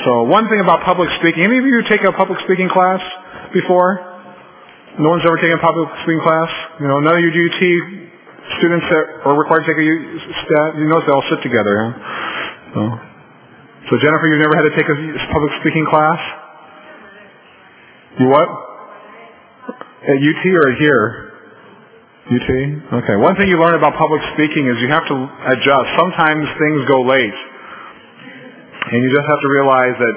So one thing about public speaking, any of you take a public speaking class before? No one's ever taken a public speaking class? None of you UT students that are required to take a stat, you notice they all sit together, huh? So Jennifer, you've never had to take a public speaking class? You what? At UT or at here? UT? Okay. One thing you learn about public speaking is you have to adjust. Sometimes things go late. And you just have to realize that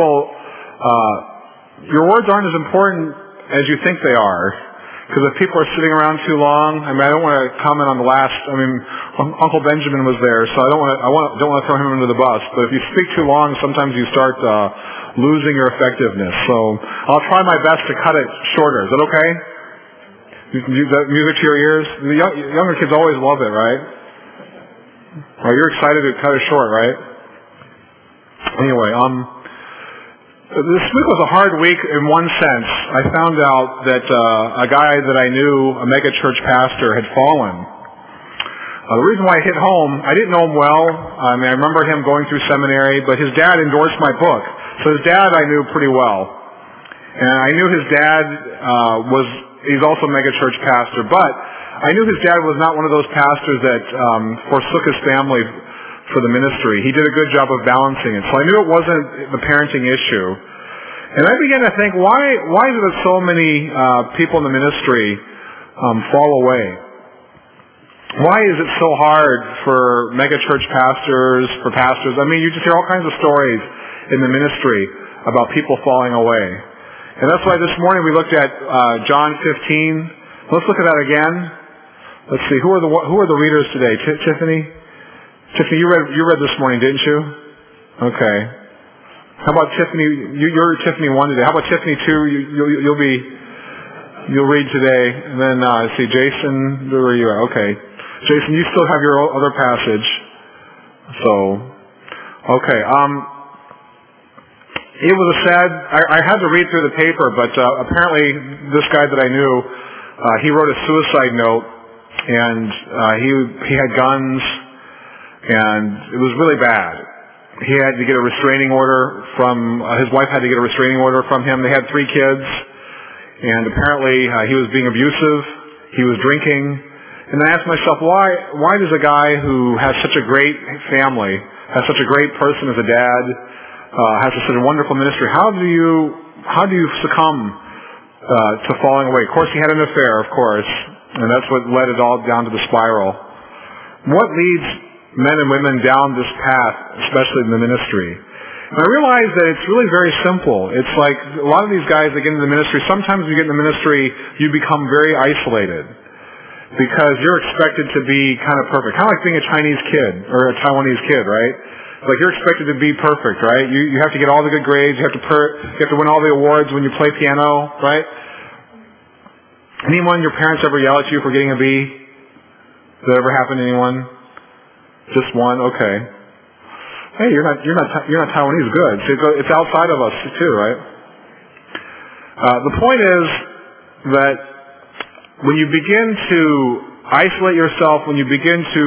your words aren't as important as you think they are. Because if people are sitting around too long, I don't want to comment on the last, Uncle Benjamin was there, so I don't want to throw him under the bus. But if you speak too long, sometimes you start losing your effectiveness. So I'll try my best to cut it shorter. Is that okay? Music to your ears? The younger kids always love it, right? Well, you're excited to cut it short, right? Anyway, this week was a hard week in one sense. I found out that a guy that I knew, a megachurch pastor, had fallen. The reason why I hit home, I didn't know him well. I remember him going through seminary, but his dad endorsed my book. So his dad I knew pretty well. And I knew his dad he's also a megachurch pastor, but I knew his dad was not one of those pastors that forsook his family for the ministry. He did a good job of balancing it. So I knew it wasn't the parenting issue. And I began to think, why do so many people in the ministry fall away? Why is it so hard for megachurch pastors, for pastors? You just hear all kinds of stories in the ministry about people falling away. And that's why this morning we looked at John 15. Let's look at that again. Let's see, who are the readers today? Tiffany? Tiffany, you read this morning, didn't you? Okay. How about Tiffany? You're Tiffany 1 today. How about Tiffany 2? You'll read today. And then see, Jason, where are you at? Okay. Jason, you still have your other passage. So, okay. It was a sad. I had to read through the paper, but apparently this guy that I knew, he wrote a suicide note, and he had guns. And it was really bad. He had to get a restraining order his wife had to get a restraining order from him. They had 3 kids. And apparently he was being abusive. He was drinking. And I asked myself, why does a guy who has such a great family, has such a great person as a dad, has such a wonderful ministry, how do you succumb to falling away? Of course, he had an affair, of course. And that's what led it all down to the spiral. What leads men and women down this path, especially in the ministry? And I realize that it's really very simple. It's like a lot of these guys that get into the ministry, sometimes when you get in the ministry, you become very isolated because you're expected to be kind of perfect. Kind of like being a Chinese kid or a Taiwanese kid, right? Like you're expected to be perfect, right? You have to get all the good grades. You have to win all the awards when you play piano, right? Anyone, your parents ever yell at you for getting a B? Did that ever happen to anyone? Just one? Okay. Hey, you're not Taiwanese. Good. So it's outside of us too, right? The point is that when you begin to isolate yourself, when you begin to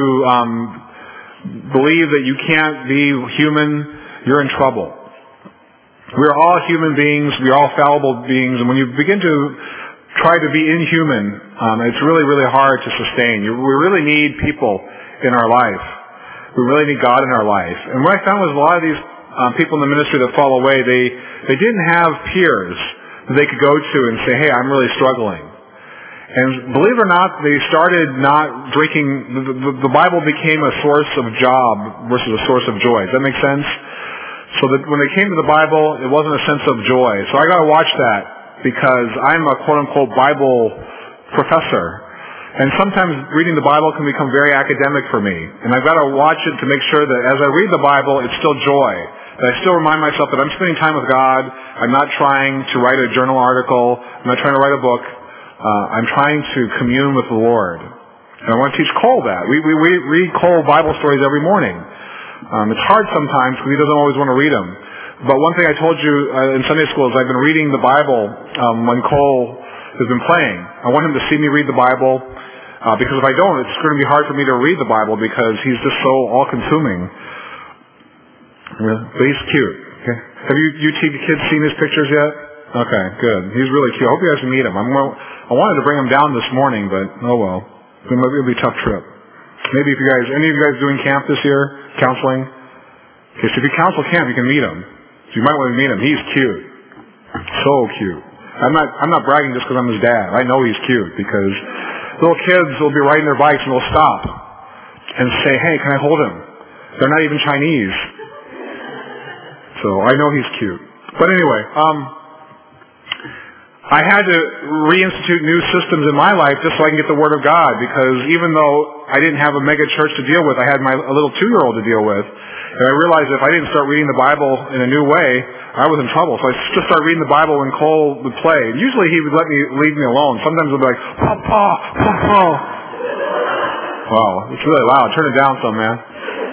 believe that you can't be human, you're in trouble. We're all human beings. We're all fallible beings. And when you begin to try to be inhuman, it's really, really hard to sustain. We really need people in our life. We really need God in our life. And what I found was a lot of these people in the ministry that fall away, they didn't have peers that they could go to and say, hey, I'm really struggling. And believe it or not, they started not drinking. The Bible became a source of job versus a source of joy. Does that make sense? So that when they came to the Bible, it wasn't a sense of joy. So I got to watch that because I'm a quote-unquote Bible professor. And sometimes reading the Bible can become very academic for me. And I've got to watch it to make sure that as I read the Bible, it's still joy. That I still remind myself that I'm spending time with God. I'm not trying to write a journal article. I'm not trying to write a book. I'm trying to commune with the Lord. And I want to teach Cole that. We read Cole Bible stories every morning. It's hard sometimes because he doesn't always want to read them. But one thing I told you in Sunday school is I've been reading the Bible when Cole has been playing. I want him to see me read the Bible. Because if I don't, it's going to be hard for me to read the Bible because he's just so all-consuming. But he's cute. Okay? Have you kids seen his pictures yet? Okay, good. He's really cute. I hope you guys can meet him. I wanted to bring him down this morning, but oh well. It'll be a tough trip. Maybe if any of you guys doing camp this year, counseling? Okay, so if you counsel camp, you can meet him. So you might want to meet him. He's cute. So cute. I'm not bragging just because I'm his dad. I know he's cute because little kids will be riding their bikes and they'll stop and say, hey, can I hold him? They're not even Chinese. So I know he's cute. But anyway, I had to reinstitute new systems in my life just so I can get the Word of God, because even though I didn't have a mega church to deal with, I had a little 2-year-old to deal with. And I realized if I didn't start reading the Bible in a new way, I was in trouble. So I just started reading the Bible when Cole would play. And usually he would leave me alone. Sometimes he'd be like, Papa, Papa. Wow, it's really loud. Turn it down some, man.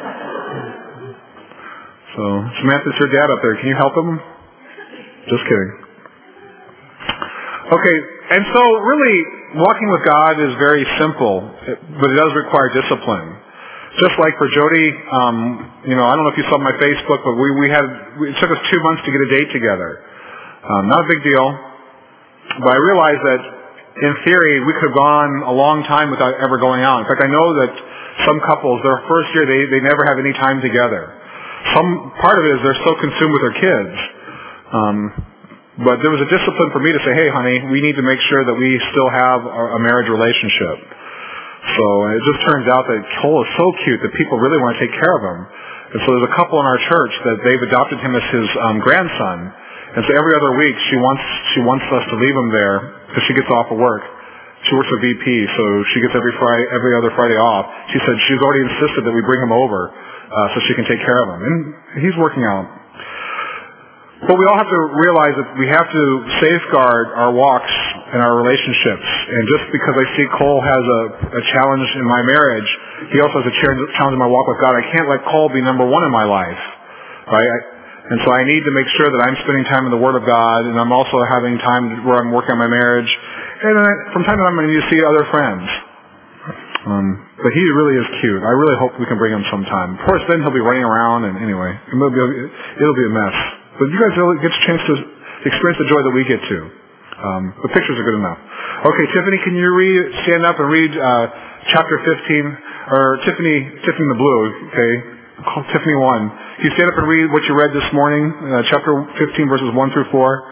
So, Samantha's your dad up there. Can you help him? Just kidding. Okay, and so really, walking with God is very simple, but it does require discipline. Just like for Jody, I don't know if you saw my Facebook, but it took us 2 months to get a date together. Not a big deal, but I realized that in theory we could have gone a long time without ever going out. In fact, I know that some couples, their first year, they never have any time together. Some part of it is they're so consumed with their kids. But there was a discipline for me to say, hey, honey, we need to make sure that we still have a marriage relationship. So it just turns out that Cole is so cute that people really want to take care of him. And so there's a couple in our church that they've adopted him as his grandson. And so every other week she wants us to leave him there because she gets off of work. She works at VP, so she gets every other Friday off. She said she's already insisted that we bring him over so she can take care of him. And he's working out. But we all have to realize that we have to safeguard our walks and our relationships. And just because I see Cole has a challenge in my marriage, he also has a challenge in my walk with God. I can't let Cole be number one in my life, right? And so I need to make sure that I'm spending time in the Word of God, and I'm also having time where I'm working on my marriage. And then from time to time, I'm going to see other friends. But he really is cute. I really hope we can bring him sometime. Of course, then he'll be running around, and anyway, it'll be a mess. But you guys will get a chance to experience the joy that we get to. The pictures are good enough. Okay, Tiffany, can you stand up and read chapter 15, or Tiffany in the blue, okay? Tiffany 1. Can you stand up and read what you read this morning, chapter 15, verses 1 through 4?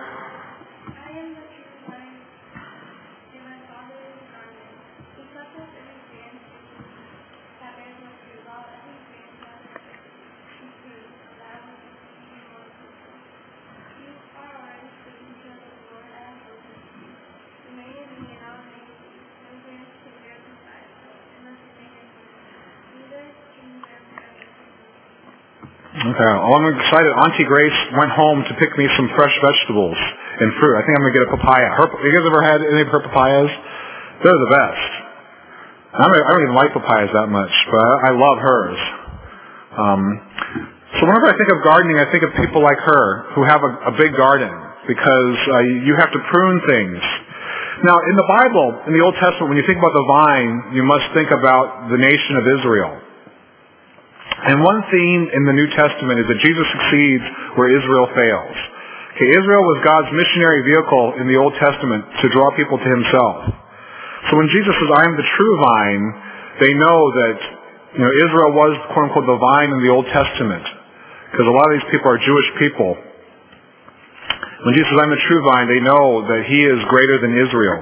Okay, well, I'm excited. Auntie Grace went home to pick me some fresh vegetables and fruit. I think I'm going to get a papaya. You guys ever had any of her papayas? They're the best. I don't even like papayas that much, but I love hers. So whenever I think of gardening, I think of people like her who have a big garden, because you have to prune things. Now, in the Bible, in the Old Testament, when you think about the vine, you must think about the nation of Israel. And one theme in the New Testament is that Jesus succeeds where Israel fails. Okay, Israel was God's missionary vehicle in the Old Testament to draw people to himself. So when Jesus says, I am the true vine, they know that Israel was, quote unquote, the vine in the Old Testament. Because a lot of these people are Jewish people. When Jesus says, I'm the true vine, they know that he is greater than Israel.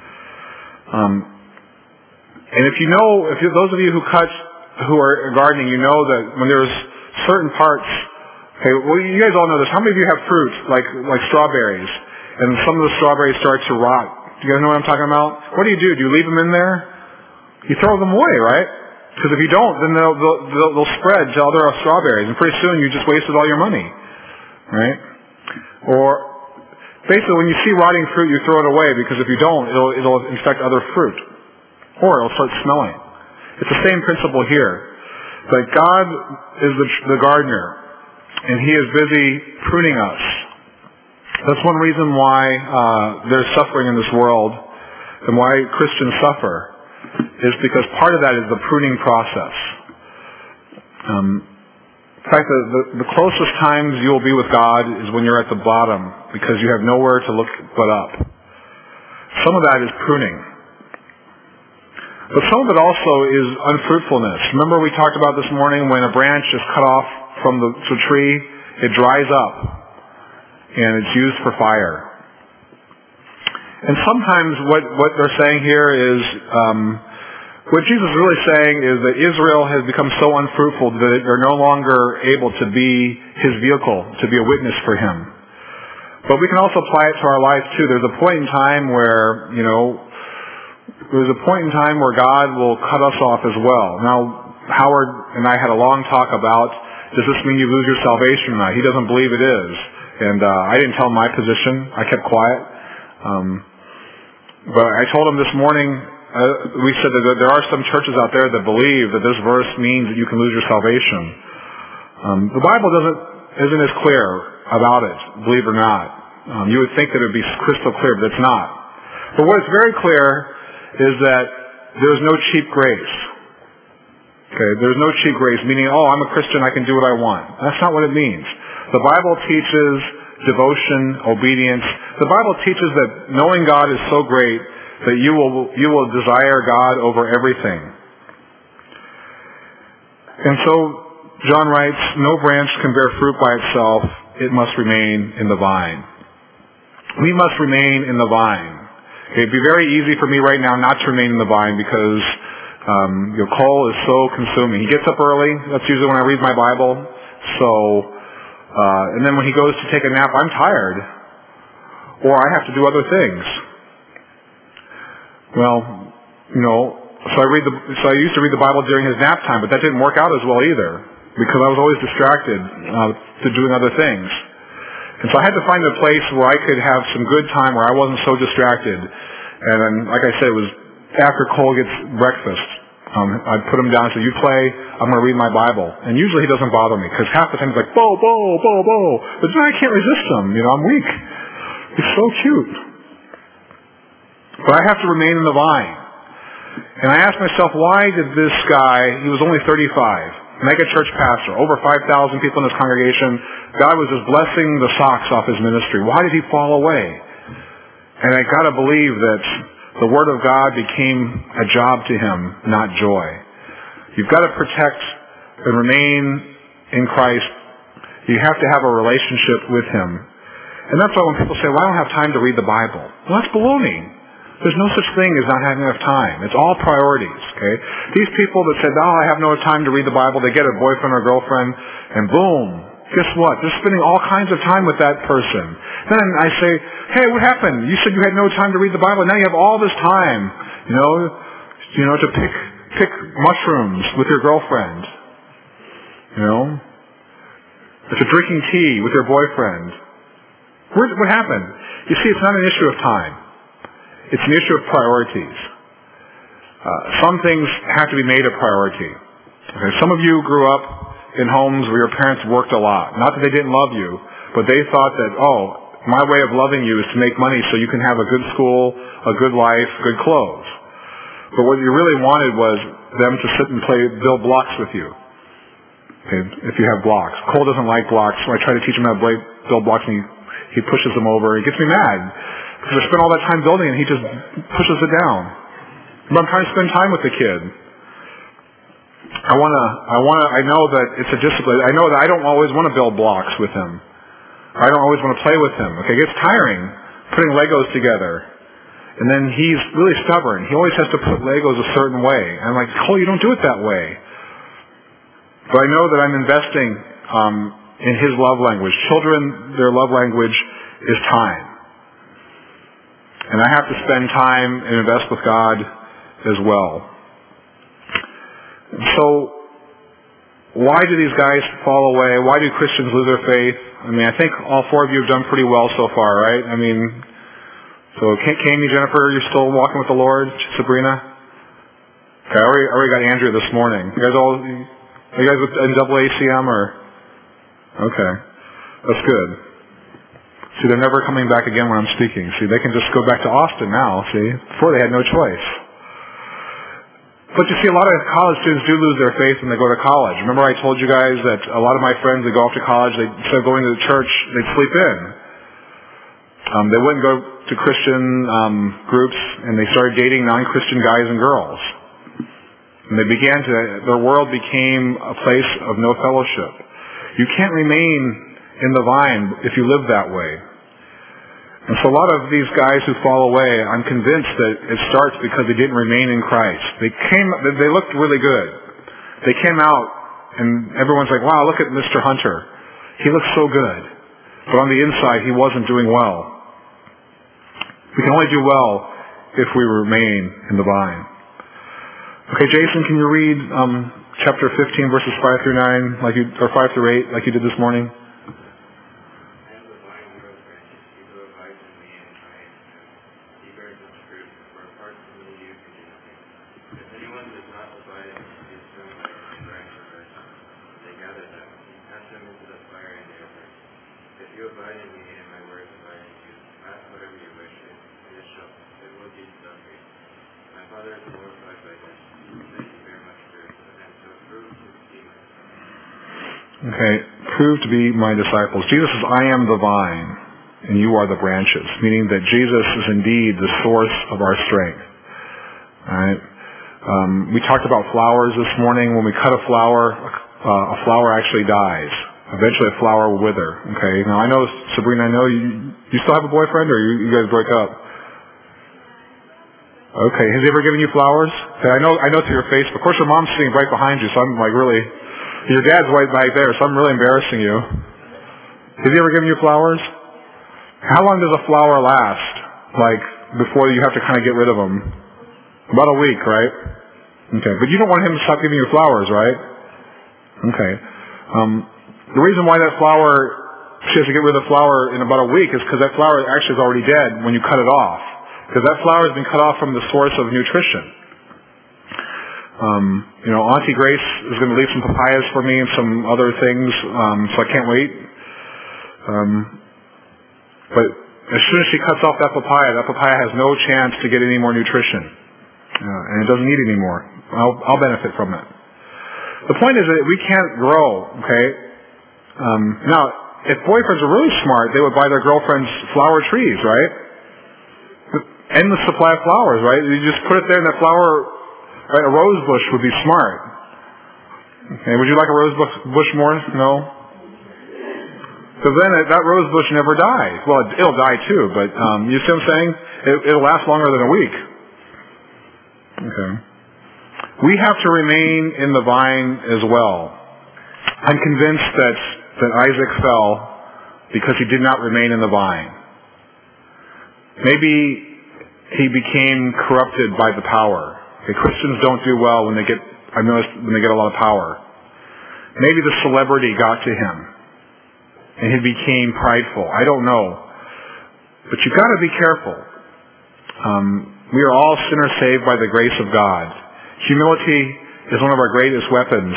And those of you who are gardening, you know that when there's certain parts, okay, well, you guys all know this. How many of you have fruit, like strawberries, and some of the strawberries start to rot? Do you guys know what I'm talking about? What do? Do you leave them in there? You throw them away, right? Because if you don't, then they'll spread to other strawberries, and pretty soon you just wasted all your money, right? Or basically, when you see rotting fruit, you throw it away, because if you don't, it'll infect other fruit, or it'll start smelling. It's the same principle here. But God is the gardener, and he is busy pruning us. That's one reason why there's suffering in this world, and why Christians suffer, is because part of that is the pruning process. In fact, the closest times you will be with God is when you're at the bottom because you have nowhere to look but up. Some of that is pruning. But some of it also is unfruitfulness. Remember we talked about this morning when a branch is cut off from the tree, it dries up and it's used for fire. And sometimes what they're saying here is, what Jesus is really saying is that Israel has become so unfruitful that they're no longer able to be his vehicle, to be a witness for him. But we can also apply it to our life too. There's a point in time where, God will cut us off as well. Now, Howard and I had a long talk about, does this mean you lose your salvation or not? He doesn't believe it is. And I didn't tell him my position. I kept quiet. But I told him this morning, we said that there are some churches out there that believe that this verse means that you can lose your salvation. The Bible isn't as clear about it, believe it or not. You would think that it would be crystal clear, but it's not. But what is very clear is that there's no cheap grace. Okay, there's no cheap grace, meaning, I'm a Christian, I can do what I want. That's not what it means. The Bible teaches devotion, obedience. The Bible teaches that knowing God is so great that you will desire God over everything. And so John writes, no branch can bear fruit by itself. It must remain in the vine. We must remain in the vine. It'd be very easy for me right now not to remain in the vine because Cole is so consuming. He gets up early. That's usually when I read my Bible. And then when he goes to take a nap, I'm tired. Or I have to do other things. Well, so I used to read the Bible during his nap time, but that didn't work out as well either because I was always distracted to doing other things. And so I had to find a place where I could have some good time where I wasn't so distracted. And then, like I said, it was after Cole gets breakfast. I'd put him down and say, you play, I'm going to read my Bible. And usually he doesn't bother me because half the time he's like, bo, bo, bo, bo. But then I can't resist him. I'm weak. He's so cute. But I have to remain in the vine. And I asked myself, why did this guy, he was only 35, mega church pastor, over 5,000 people in his congregation, God was just blessing the socks off his ministry. Why did he fall away? And I got to believe that the Word of God became a job to him, not joy. You've got to protect and remain in Christ. You have to have a relationship with him. And that's why when people say, well, I don't have time to read the Bible. Well, that's baloney. There's no such thing as not having enough time. It's all priorities, okay? These people that said, I have no time to read the Bible, they get a boyfriend or girlfriend, and boom, guess what? They're spending all kinds of time with that person. Then I say, hey, what happened? You said you had no time to read the Bible. Now you have all this time, to pick mushrooms with your girlfriend. To drinking tea with your boyfriend. What happened? You see, it's not an issue of time. It's an issue of priorities. Some things have to be made a priority. Okay? Some of you grew up in homes where your parents worked a lot. Not that they didn't love you, but they thought that, my way of loving you is to make money so you can have a good school, a good life, good clothes. But what you really wanted was them to sit and build blocks with you. Okay? If you have blocks. Cole doesn't like blocks, so I try to teach him how to build blocks, and he pushes them over. He gets me mad. Because I spend all that time building and he just pushes it down. But I'm trying to spend time with the kid. I know that it's a discipline. I know that I don't always want to build blocks with him. I don't always want to play with him. Okay, it gets tiring putting Legos together. And then he's really stubborn. He always has to put Legos a certain way. And I'm like, Cole, you don't do it that way. But I know that I'm investing in his love language. Children, their love language is time. And I have to spend time and invest with God as well. So, why do these guys fall away? Why do Christians lose their faith? I think all four of you have done pretty well so far, right? So Kami, Jennifer, you're still walking with the Lord? Sabrina? Okay, I already got Andrea this morning. Are you guys with NAACM or? Okay, that's good. See, they're never coming back again when I'm speaking. See, they can just go back to Austin now, see? Before they had no choice. But you see, a lot of college students do lose their faith when they go to college. Remember I told you guys that a lot of my friends, they go off to college, instead of going to the church, they'd sleep in. They wouldn't go to Christian groups, and they started dating non-Christian guys and girls. And their world became a place of no fellowship. You can't remain in the vine if you live that way. And so a lot of these guys who fall away, I'm convinced that it starts because they didn't remain in Christ. They looked really good. They came out, and everyone's like, wow, look at Mr. Hunter. He looks so good. But on the inside, he wasn't doing well. We can only do well if we remain in the vine. Okay, Jason, can you read chapter 15, verses 5 through 9, or 5 through 8, like you did this morning? Okay, prove to be my disciples. Jesus says, I am the vine, and you are the branches, meaning that Jesus is indeed the source of our strength. All right? We talked about flowers this morning. When we cut a flower actually dies. Eventually a flower will wither. Okay, now I know, Sabrina, I know you still have a boyfriend, or you guys break up? Okay, has he ever given you flowers? Okay, I know to your face. Of course, your mom's sitting right behind you, so I'm like really... Your dad's right back there, so I'm really embarrassing you. Has he ever given you flowers? How long does a flower last? Like, before you have to kind of get rid of them? About a week, right? Okay, but you don't want him to stop giving you flowers, right? Okay. The reason why that flower, she has to get rid of the flower in about a week is because that flower actually is already dead when you cut it off. Because that flower has been cut off from the source of nutrition. Auntie Grace is going to leave some papayas for me and some other things, so I can't wait. But as soon as she cuts off that papaya has no chance to get any more nutrition. And it doesn't need any more. I'll benefit from it. The point is that we can't grow, okay? Now, if boyfriends are really smart, they would buy their girlfriends flower trees, right? Endless supply of flowers, right? You just put it there and that flower... Right, a rose bush would be smart. Okay, would you like a rose bush more? No? Because then that rose bush never dies. Well, it'll die too, but you see what I'm saying? It'll last longer than a week. Okay. We have to remain in the vine as well. I'm convinced that Isaac fell because he did not remain in the vine. Maybe he became corrupted by the power. Okay, Christians don't do well when they get a lot of power. Maybe the celebrity got to him and he became prideful. I don't know. But you've got to be careful. We are all sinners saved by the grace of God. Humility is one of our greatest weapons.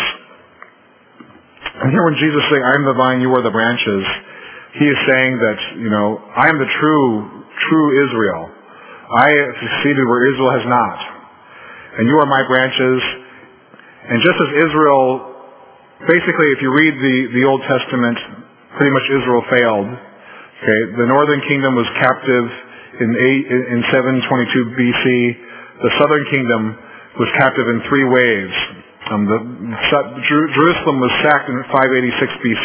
And here when Jesus says, I am the vine, you are the branches, he is saying that, I am the true Israel. I have succeeded where Israel has not. And you are my branches. And just as Israel, basically if you read the Old Testament, pretty much Israel failed. Okay, the northern kingdom was captive in 722 BC. The southern kingdom was captive in 3 waves. Jerusalem was sacked in 586 BC.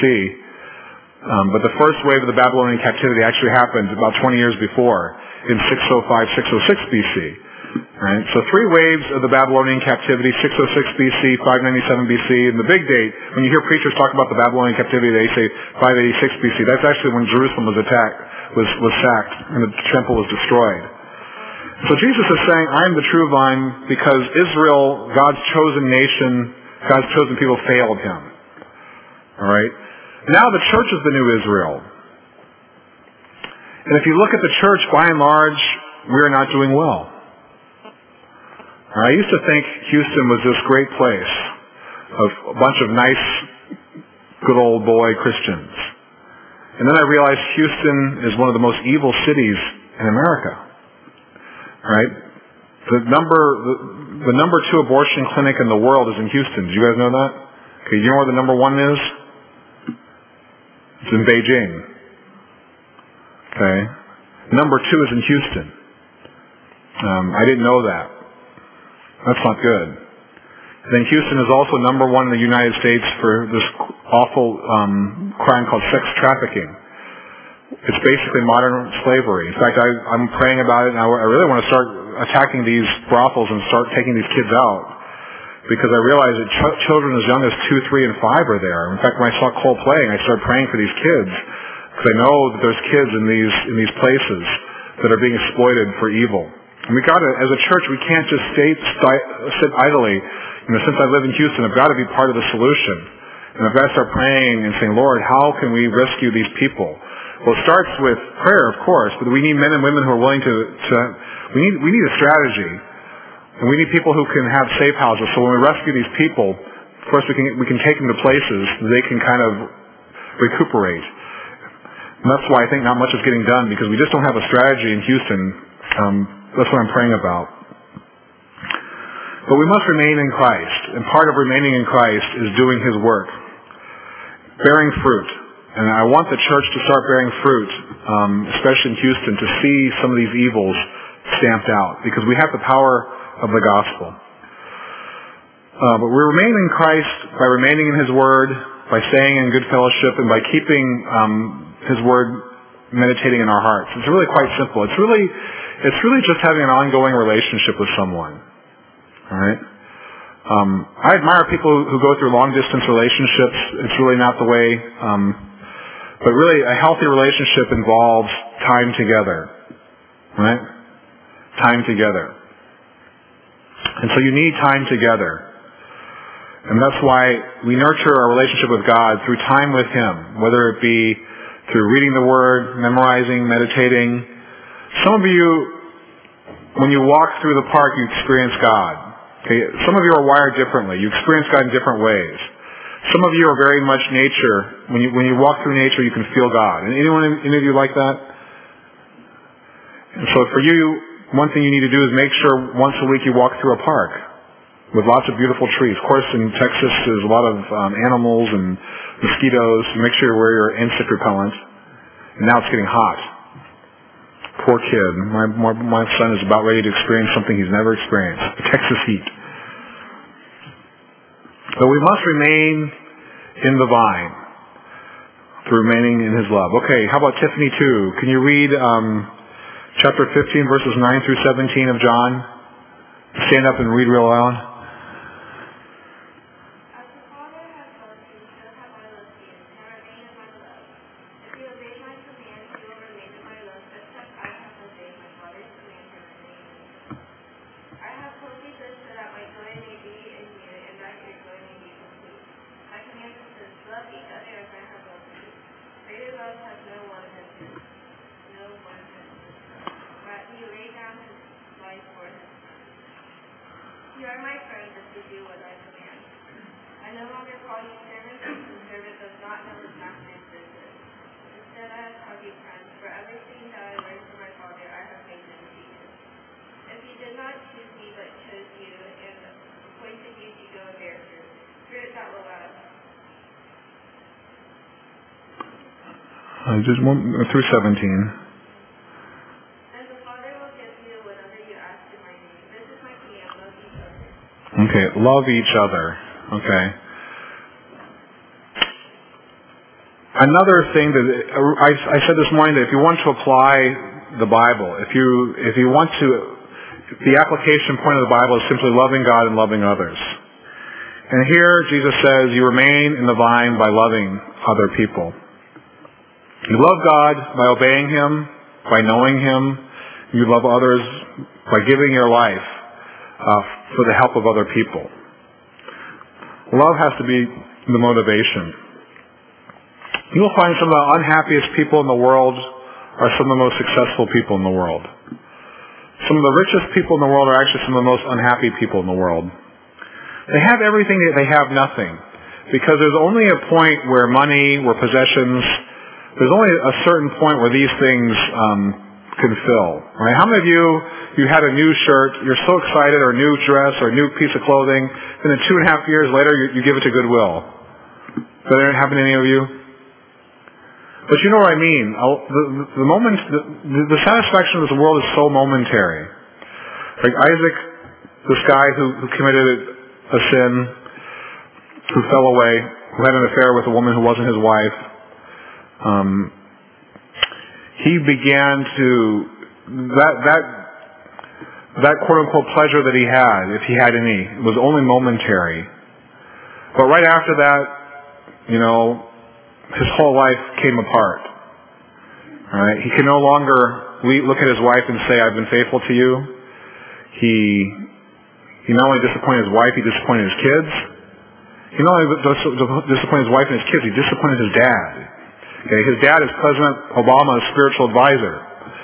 But the first wave of the Babylonian captivity actually happened about 20 years before, in 605, 606 BC. Right? So 3 waves of the Babylonian captivity, 606 BC, 597 BC, and the big date, when you hear preachers talk about the Babylonian captivity, they say 586 BC. That's actually when Jerusalem was sacked, and the temple was destroyed. So Jesus is saying, I am the true vine, because Israel, God's chosen nation, God's chosen people failed him. Alright? Now the church is the new Israel. And if you look at the church, by and large, we are not doing well. I used to think Houston was this great place of a bunch of nice, good old boy Christians. And then I realized Houston is one of the most evil cities in America. Right? The number 2 abortion clinic in the world is in Houston. Did you guys know that? Okay, you know where the number 1 is? It's in Beijing. Okay. Number 2 is in Houston. I didn't know that. That's not good. Then Houston is also number 1 in the United States for this awful crime called sex trafficking. It's basically modern slavery. In fact, I'm praying about it, and I really want to start attacking these brothels and start taking these kids out, because I realize that children as young as 2, 3, and 5 are there. In fact, when I saw Cole playing, I started praying for these kids, because I know that there's kids in these places that are being exploited for evil. And we got to, as a church, we can't just sit idly. Since I live in Houston, I've got to be part of the solution, and I've got to start praying and saying, Lord, how can we rescue these people? Well, it starts with prayer, of course, but we need men and women who are willing to we need a strategy, and we need people who can have safe houses. So when we rescue these people, first we can take them to places they can kind of recuperate. And that's why I think not much is getting done, because we just don't have a strategy in Houston. That's what I'm praying about. But we must remain in Christ, and part of remaining in Christ is doing His work, bearing fruit. And I want the church to start bearing fruit, especially in Houston, to see some of these evils stamped out, because we have the power of the gospel. But we remain in Christ by remaining in His Word, by staying in good fellowship, and by keeping His Word meditating in our hearts. It's really quite simple. It's really just having an ongoing relationship with someone. All right? I admire people who go through long-distance relationships. It's really not the way. But really, a healthy relationship involves time together. Right? Time together. And so you need time together. And that's why we nurture our relationship with God through time with Him, whether it be through reading the Word, memorizing, meditating. Some of you, when you walk through the park, you experience God. Okay? Some of you are wired differently. You experience God in different ways. Some of you are very much nature. When you walk through nature, you can feel God. And any of you like that? And so for you, one thing you need to do is make sure once a week you walk through a park with lots of beautiful trees. Of course, in Texas, there's a lot of animals and mosquitoes. Make sure you wear your insect repellent. And now it's getting hot. Poor kid. My son is about ready to experience something he's never experienced. The Texas heat. But we must remain in the vine through remaining in His love. Okay, how about Tiffany 2? Can you read chapter 15, verses 9 through 17 of John? Stand up and read real loud. You are my friends if you do what I command. I no longer call you servants, because the servant does not know his master's business. Instead, I have called you friends, for everything that I learned from my Father I have made known to you. If you did not choose me, but chose you, and appointed you to go and bear fruit that will last. Just through 17. Okay, love each other. Okay. Another thing that I said this morning, that if you want to apply the Bible, if you want to, the application point of the Bible is simply loving God and loving others. And here Jesus says you remain in the vine by loving other people. You love God by obeying Him, by knowing Him. You love others by giving your life for the help of other people. Love has to be the motivation. You will find some of the unhappiest people in the world are some of the most successful people in the world. Some of the richest people in the world are actually some of the most unhappy people in the world. They have everything, yet they have nothing. Because there's only a point where money, where possessions, there's only a certain point where these things can fill. Right? How many of you had a new shirt, you're so excited, or a new dress, or a new piece of clothing, and then 2.5 years later you give it to Goodwill? Does that happen to any of you? But you know what I mean. The satisfaction of this world is so momentary. Like Isaac, this guy who committed a sin, who fell away, who had an affair with a woman who wasn't his wife, he began to, that quote-unquote pleasure that he had, if he had any, was only momentary. But right after that, his whole life came apart. All right? He can no longer look at his wife and say, I've been faithful to you. He not only disappointed his wife, he disappointed his kids. He not only disappointed his wife and his kids, he disappointed his dad. Okay? His dad is President Obama's spiritual advisor.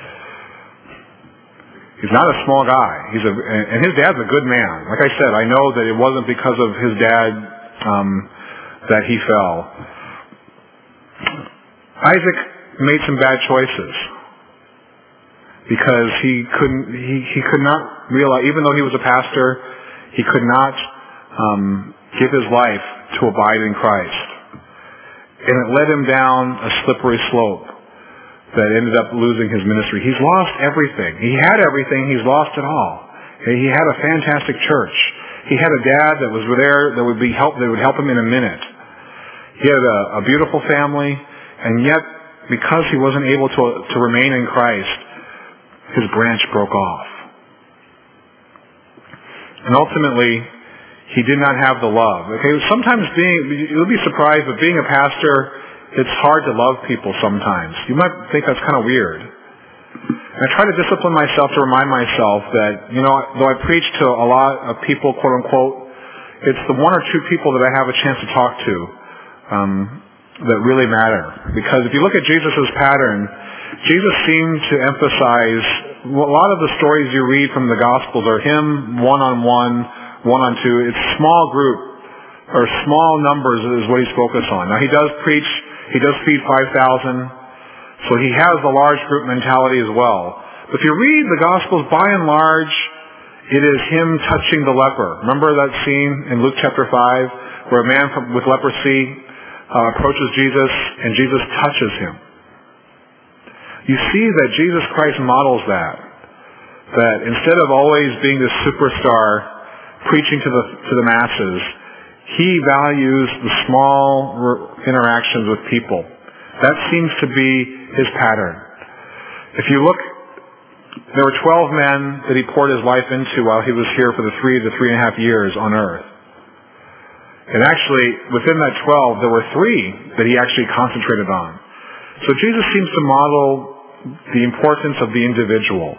He's not a small guy. And his dad's a good man. Like I said, I know that it wasn't because of his dad that he fell. Isaac made some bad choices because he could not realize, even though he was a pastor, he could not give his life to abide in Christ. And it led him down a slippery slope that ended up losing his ministry. He's lost everything. He had everything. He's lost it all. He had a fantastic church. He had a dad that was there that would help him in a minute. He had a beautiful family, and yet because he wasn't able to remain in Christ, his branch broke off. And ultimately, he did not have the love. Okay, sometimes you'll be surprised, but being a pastor, it's hard to love people sometimes. You might think that's kind of weird. And I try to discipline myself to remind myself that, though I preach to a lot of people, quote unquote, it's the one or two people that I have a chance to talk to that really matter. Because if you look at Jesus' pattern, Jesus seemed to emphasize, a lot of the stories you read from the Gospels are him one-on-one, one-on-two. It's small group, or small numbers is what he's focused on. Now he does preach, he does feed 5,000, so he has the large group mentality as well. But if you read the Gospels, by and large, it is him touching the leper. Remember that scene in Luke chapter 5 where a man with leprosy approaches Jesus and Jesus touches him. You see that Jesus Christ models that instead of always being this superstar preaching to the masses, he values the small interactions with people. That seems to be his pattern. If you look, there were 12 men that he poured his life into while he was here for the 3 to 3.5 years on earth. And actually, within that 12, there were 3 that he actually concentrated on. So Jesus seems to model the importance of the individual.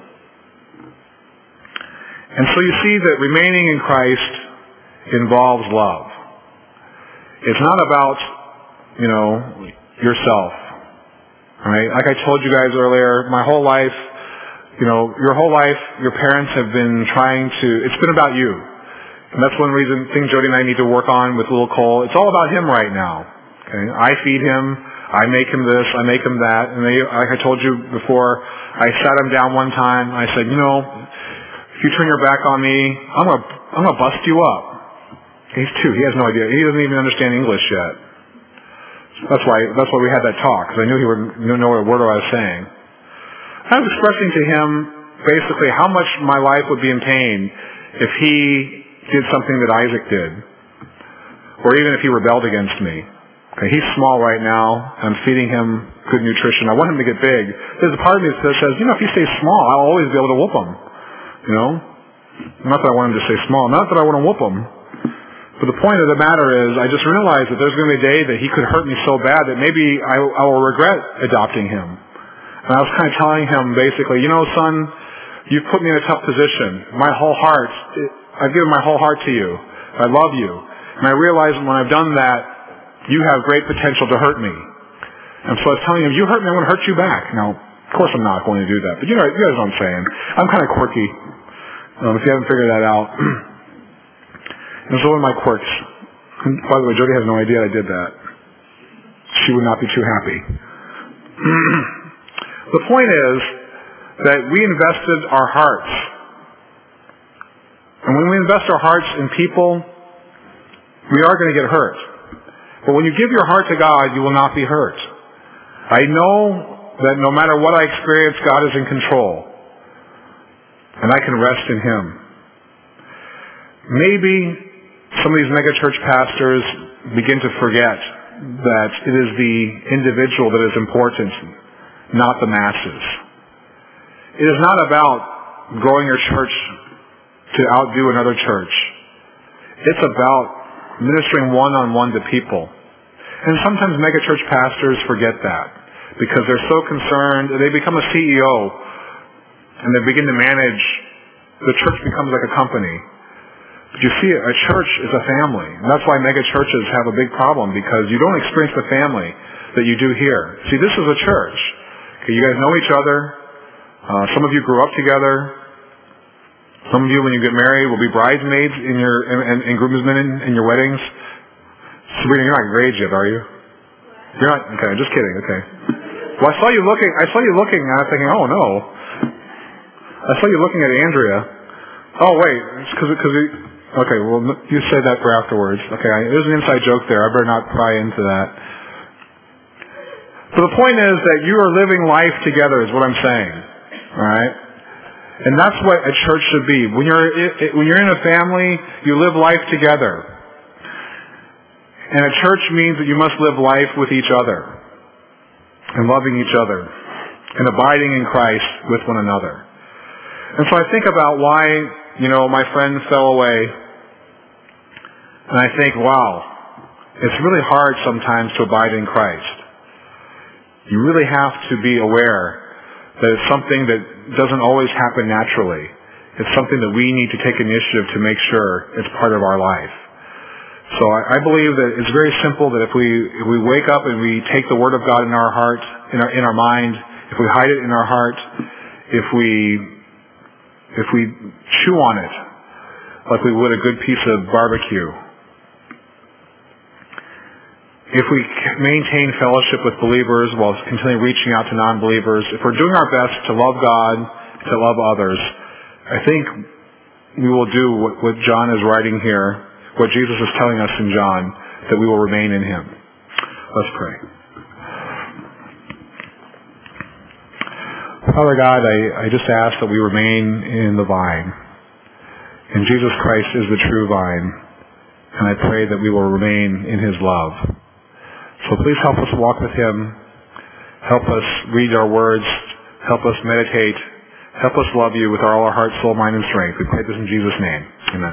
And so you see that remaining in Christ involves love. It's not about, yourself. Right? Like I told you guys earlier, my whole life, your whole life, your parents have been it's been about you. And that's one thing Jody and I need to work on with little Cole. It's all about him right now. Okay? I feed him, I make him this, I make him that. And like I told you before, I sat him down one time, I said, if you turn your back on me, I'm gonna bust you up. He's 2, he has no idea. He doesn't even understand English yet. That's why we had that talk, because I knew he wouldn't know what word I was saying. I was expressing to him basically how much my life would be in pain if he did something that Isaac did, or even if he rebelled against me. Okay, he's small right now. I'm feeding him good nutrition. I want him to get big. There's a part of me that says, if he stays small, I'll always be able to whoop him. Not that I want him to stay small. Not that I want to whoop him. But the point of the matter is, I just realized that there's going to be a day that he could hurt me so bad that maybe I will regret adopting him. And I was kind of telling him basically, son, you've put me in a tough position. My whole heart, I've given my whole heart to you. I love you. And I realize when I've done that, you have great potential to hurt me. And so I was telling him, if you hurt me, I'm going to hurt you back. Now, of course I'm not going to do that. But you guys know what I'm saying. I'm kind of quirky. If you haven't figured that out. And so one of my quirks. And by the way, Jody has no idea I did that. She would not be too happy. The point is that we invested our hearts. And when we invest our hearts in people, we are going to get hurt. But when you give your heart to God, you will not be hurt. I know that no matter what I experience, God is in control. And I can rest in Him. Maybe some of these megachurch pastors begin to forget that it is the individual that is important, not the masses. It is not about growing your church to outdo another church. It's about ministering one-on-one to people. And sometimes megachurch pastors forget that because they're so concerned. They become a CEO and they begin to manage. The church becomes like a company. But you see, a church is a family. And that's why megachurches have a big problem, because you don't experience the family that you do here. See, this is a church. Okay, you guys know each other. Some of you grew up together. Some of you, when you get married, will be bridesmaids and groomsmen in your weddings. Sabrina, you're not engaged yet, are you? You're not? Okay, just kidding. Okay. Well, I saw you looking, and I was thinking, oh no. I saw you looking at Andrea. Oh wait, it's because okay, well, you said that for afterwards. Okay, there's an inside joke there. I better not pry into that. But the point is that you are living life together is what I'm saying. Alright? And that's what a church should be. When you're in a family, you live life together. And a church means that you must live life with each other. And loving each other. And abiding in Christ with one another. And so I think about why, my friend fell away. And I think, wow, it's really hard sometimes to abide in Christ. You really have to be aware that it's something that doesn't always happen naturally. It's something that we need to take initiative to make sure it's part of our life. So I believe that it's very simple that if we wake up and we take the Word of God in our heart, in our mind, if we hide it in our heart, if we chew on it like we would a good piece of barbecue, if we maintain fellowship with believers while continually reaching out to non-believers, if we're doing our best to love God, to love others, I think we will do what John is writing here, what Jesus is telling us in John, that we will remain in Him. Let's pray. Father God, I just ask that we remain in the vine. And Jesus Christ is the true vine. And I pray that we will remain in His love. So please help us walk with Him. Help us read our words. Help us meditate. Help us love You with all our heart, soul, mind, and strength. We pray this in Jesus' name. Amen.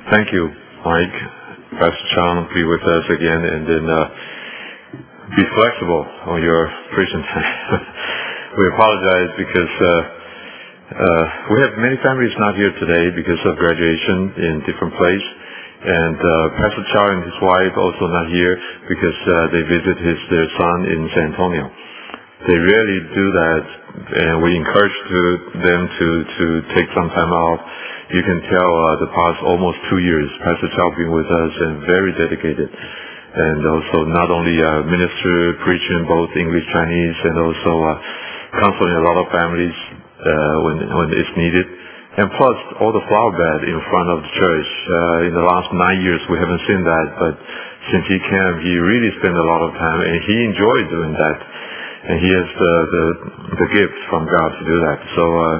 Thank you, Mike. Pastor Chang, be with us again, and then be flexible on your preaching time. We apologize because we have many families not here today because of graduation in different places, and Pastor Chow and his wife also not here because they visit their son in San Antonio. They rarely do that, and we encourage them to take some time off. You can tell the past almost 2 years, Pastor Chow been with us and very dedicated, and also not only minister, preaching both English, Chinese, and also counseling a lot of families when it's needed. And plus all the flower bed in front of the church. In the last 9 years we haven't seen that, but since he came, he really spent a lot of time, and he enjoyed doing that. And he has the gift from God to do that. So